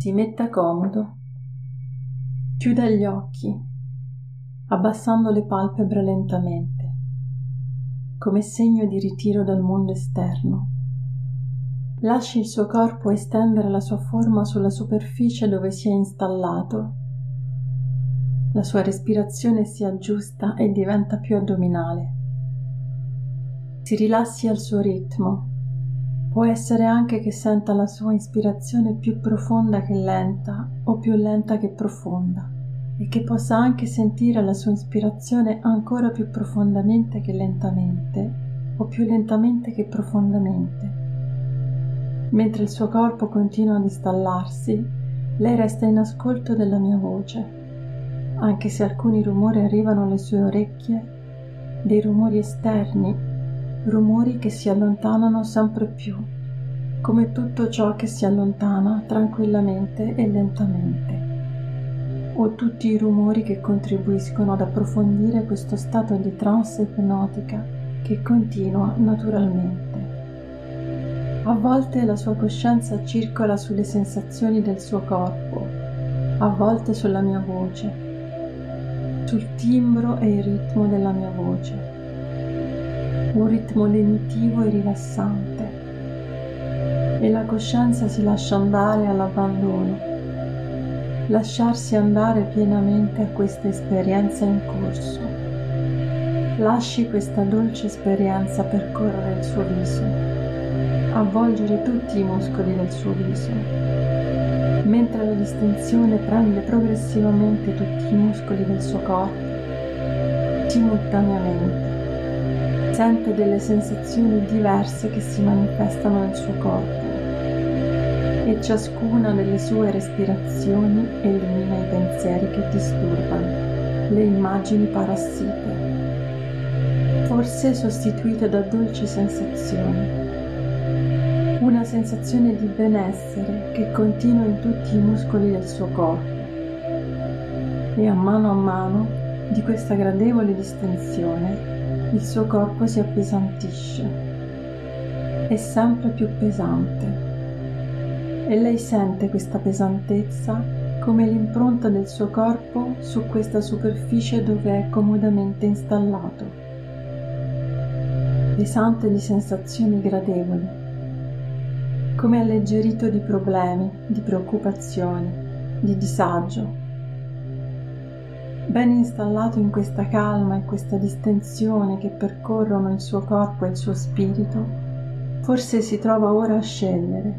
Si metta comodo, chiuda gli occhi, abbassando le palpebre lentamente, come segno di ritiro dal mondo esterno. Lasci il suo corpo estendere la sua forma sulla superficie dove si è installato. La sua respirazione si aggiusta e diventa più addominale. Si rilassi al suo ritmo. Può essere anche che senta la sua ispirazione più profonda che lenta o più lenta che profonda e che possa anche sentire la sua ispirazione ancora più profondamente che lentamente o più lentamente che profondamente. Mentre il suo corpo continua ad installarsi, lei resta in ascolto della mia voce, anche se alcuni rumori arrivano alle sue orecchie, dei rumori esterni, rumori che si allontanano sempre più, come tutto ciò che si allontana tranquillamente e lentamente, o tutti i rumori che contribuiscono ad approfondire questo stato di trance ipnotica che continua naturalmente. A volte la sua coscienza circola sulle sensazioni del suo corpo, a volte sulla mia voce, sul timbro e il ritmo della mia voce. Un ritmo lenitivo e rilassante, e la coscienza si lascia andare all'abbandono, lasciarsi andare pienamente a questa esperienza in corso. Lasci questa dolce esperienza percorrere il suo viso, avvolgere tutti i muscoli del suo viso, mentre la distensione prende progressivamente tutti i muscoli del suo corpo, simultaneamente. Sente delle sensazioni diverse che si manifestano nel suo corpo e ciascuna delle sue respirazioni elimina i pensieri che disturbano, le immagini parassite, forse sostituite da dolci sensazioni. Una sensazione di benessere che continua in tutti i muscoli del suo corpo e a mano di questa gradevole distensione il suo corpo si appesantisce, è sempre più pesante e lei sente questa pesantezza come l'impronta del suo corpo su questa superficie dove è comodamente installato, pesante di sensazioni gradevoli, come alleggerito di problemi, di preoccupazioni, di disagio. Ben installato in questa calma e questa distensione che percorrono il suo corpo e il suo spirito, forse si trova ora a scegliere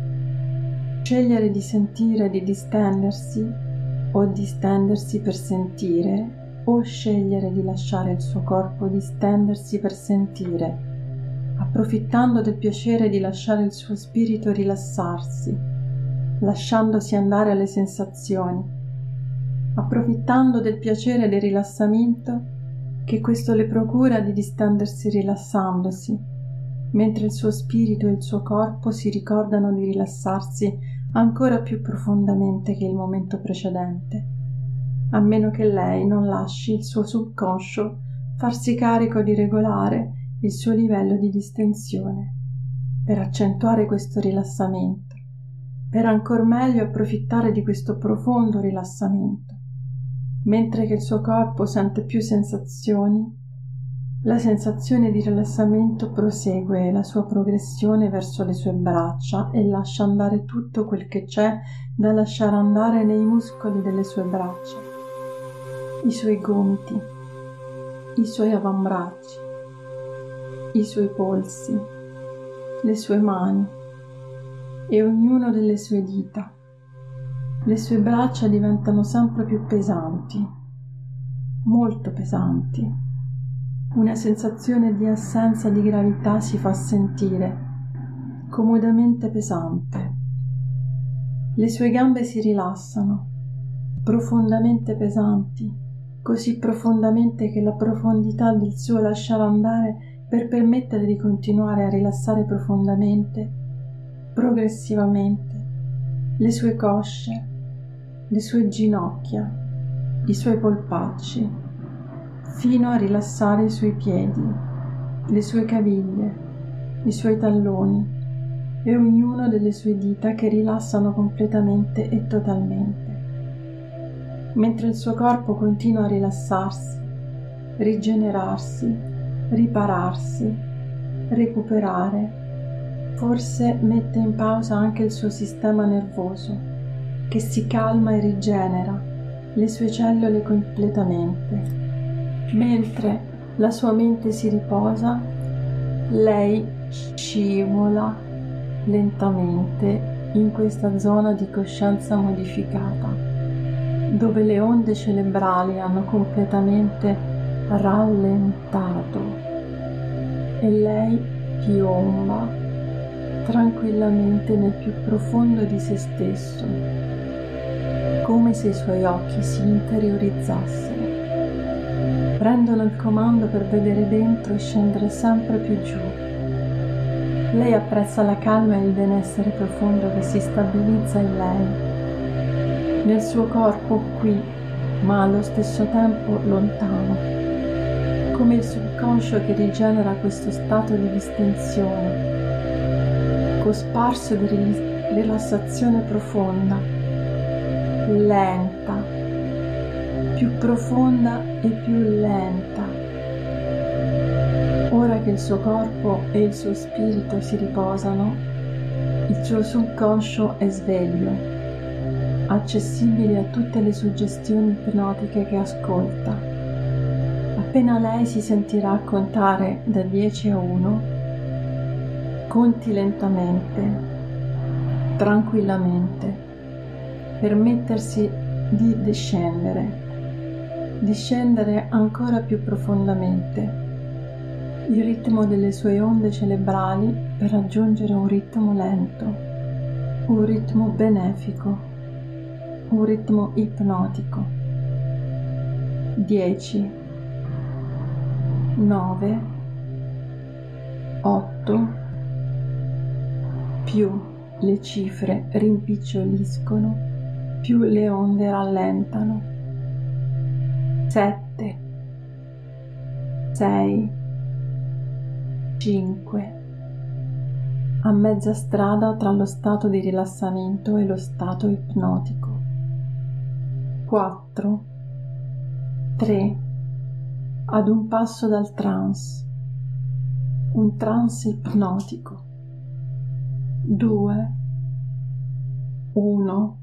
di sentire, di distendersi, o distendersi per sentire, o scegliere di lasciare il suo corpo distendersi per sentire, approfittando del piacere di lasciare il suo spirito rilassarsi, lasciandosi andare alle sensazioni, approfittando del piacere del rilassamento che questo le procura di distendersi rilassandosi, mentre il suo spirito e il suo corpo si ricordano di rilassarsi ancora più profondamente che il momento precedente, a meno che lei non lasci il suo subconscio farsi carico di regolare il suo livello di distensione, per accentuare questo rilassamento, per ancor meglio approfittare di questo profondo rilassamento. Mentre che il suo corpo sente più sensazioni, la sensazione di rilassamento prosegue la sua progressione verso le sue braccia e lascia andare tutto quel che c'è da lasciare andare nei muscoli delle sue braccia, i suoi gomiti, i suoi avambracci, i suoi polsi, le sue mani e ognuno delle sue dita. Le sue braccia diventano sempre più pesanti, molto pesanti. Una sensazione di assenza di gravità si fa sentire, comodamente pesante. Le sue gambe si rilassano, profondamente pesanti, così profondamente che la profondità del suo lasciare andare per permettere di continuare a rilassare profondamente, progressivamente, le sue cosce, le sue ginocchia, i suoi polpacci, fino a rilassare i suoi piedi, le sue caviglie, i suoi talloni, e ognuno delle sue dita che rilassano completamente e totalmente. Mentre il suo corpo continua a rilassarsi, rigenerarsi, ripararsi, recuperare, forse mette in pausa anche il suo sistema nervoso, che si calma e rigenera le sue cellule completamente. Mentre la sua mente si riposa, lei scivola lentamente in questa zona di coscienza modificata, dove le onde cerebrali hanno completamente rallentato e lei piomba tranquillamente nel più profondo di se stesso, come se i suoi occhi si interiorizzassero, prendono il comando per vedere dentro e scendere sempre più giù. Lei apprezza la calma e il benessere profondo che si stabilizza in lei, nel suo corpo qui, ma allo stesso tempo lontano, come il subconscio che rigenera questo stato di distensione, cosparso di rilassazione profonda, lenta, più profonda e più lenta. Ora che il suo corpo e il suo spirito si riposano, il suo subconscio è sveglio, accessibile a tutte le suggestioni ipnotiche che ascolta. Appena lei si sentirà contare da 10 a 1, conti lentamente, tranquillamente, permettersi di discendere ancora più profondamente il ritmo delle sue onde cerebrali per raggiungere un ritmo lento, un ritmo benefico, un ritmo ipnotico. 10, 9, 8, più le cifre rimpiccioliscono, più le onde rallentano. 7, 6, 5, a mezza strada tra lo stato di rilassamento e lo stato ipnotico. 4, 3, ad un passo dal trance, un trance ipnotico. 2, 1.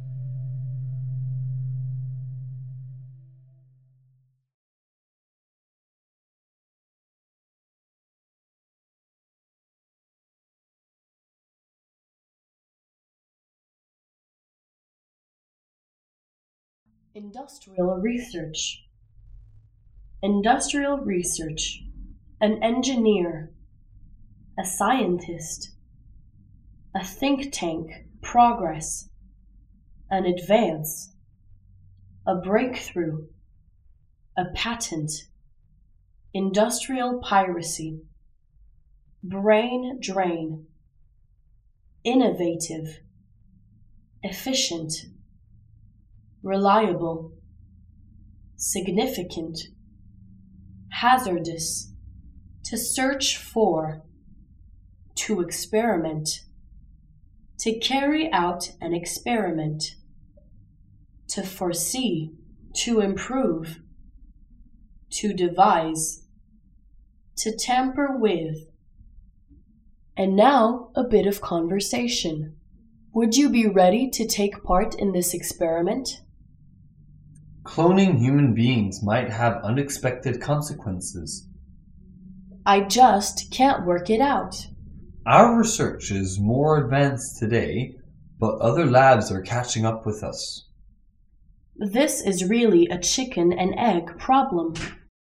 Industrial research. Industrial research. An engineer. A scientist. A think tank. Progress. An advance. A breakthrough. A patent. Industrial piracy. Brain drain. Innovative. Efficient. Reliable. Significant. Hazardous. To search for. To experiment. To carry out an experiment. To foresee. To improve. To devise. To tamper with. And now a bit of conversation. Would you be ready to take part in this experiment? Cloning human beings might have unexpected consequences. I just can't work it out. Our research is more advanced today, but other labs are catching up with us. This is really a chicken and egg problem.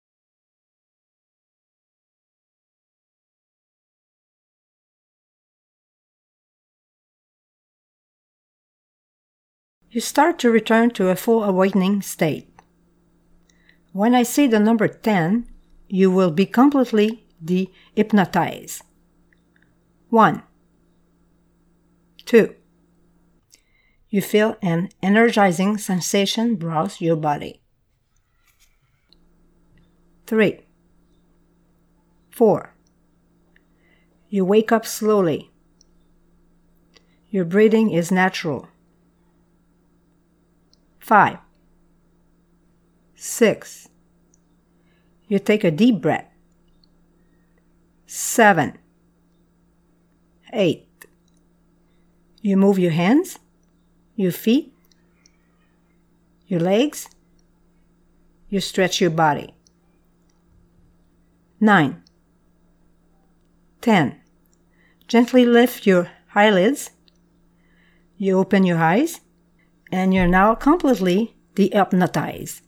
You start to return to a full awakening state. When I say the number 10, you will be completely de-hypnotized. 1, 2. You feel an energizing sensation browse your body. 3, 4. You wake up slowly. Your breathing is natural. 5, 6. You take a deep breath. 7, 8. You move your hands, your feet, your legs. You stretch your body. 9, 10. Gently lift your eyelids. You open your eyes, and you're now completely dehypnotized.